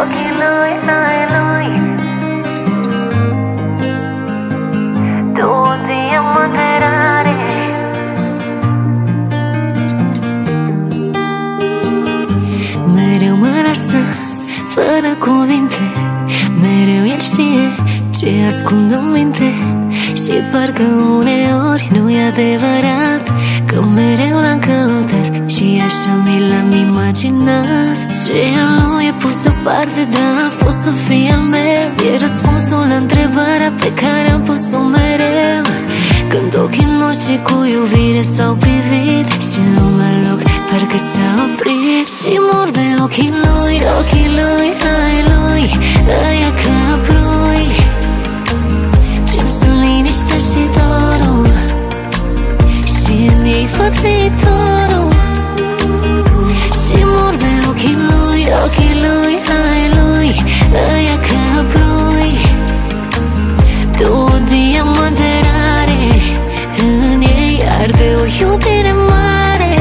ochii lui, ai lui. Tu un diamant rare. Mereu mă lasă fără cuvinte, mereu el știe ce ascund în minte. Și parcă uneori nu-i adevărat că mereu l-am căutat și așa mi l-am imaginat. Ce al lui e pus deoparte, dar a fost să fie al meu. E răspunsul la întrebarea pe care am pus-o mereu. Când ochii noștri cu iubire s-au privit și lumea loc parcă s-a oprit. Și mor de ochii lui, ai lui, ăia ca prui ce-mi sunt liniște și dorul și în ei văd viitorul. Și mor de ochii lui, ai lui, ăia ca prui. Două diamante rare, în ei arde o iubire mare.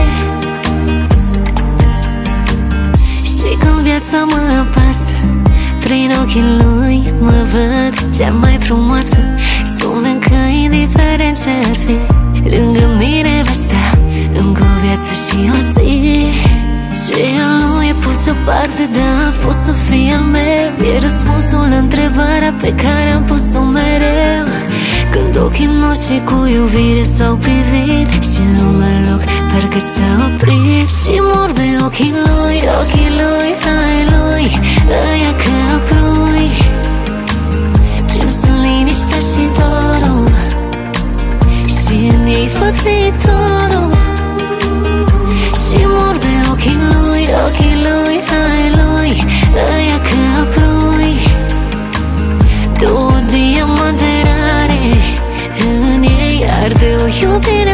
Și când viața mă apasă, prin ochii lui mă văd cea mai frumoasă. Spune că indiferent ce-ar fi, lângă mine va sta încă o viață și o zi. Ce al lui e pus deoparte, dar a fost să fie al meu. E răspunsul la întrebarea pe care am pus-o mereu. Când ochii noștri cu iubire s-au privit și lumea loc parcă s-a oprit. Și mor de ochii lui, ai lui, ăia ca prui ce-mi sunt liniște și dorul și în ei văd viitorul. Și mor de ochii lui, ai lui, ăia ca prui. Două diamante rare, în ei arde o iubire